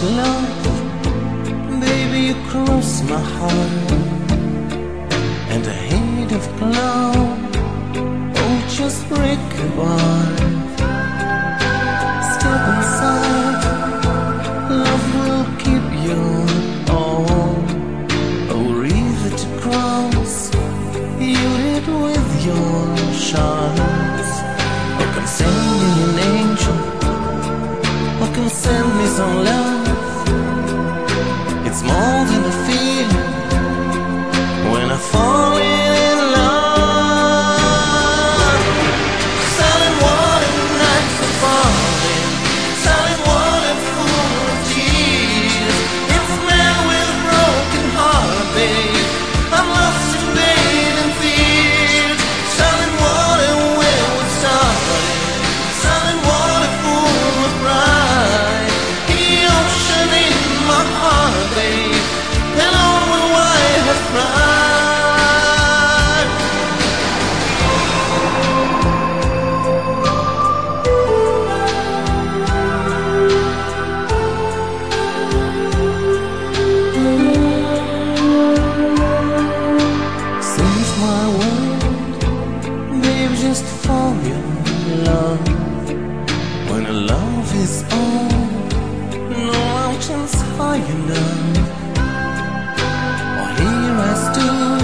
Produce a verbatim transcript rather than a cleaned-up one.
love, baby, you cross my heart. And a hate of cloud, oh, just break apart. Step inside, love will keep you all. Oh, river to cross, you did with your charms. Oh, come send me an angel, oh, come send me some love. It's more than a feeling when I fall in love. Silent water, nights are falling, silent water full of tears. It's a man with a broken heart, babe. I'm lost in pain and fear. Silent water where we started, silent water full of pride. The ocean in my heart, babe, and all will I have cried. Since my world, babe, just fall in love. When a love is on, no mountains high enough. Oh, here I stood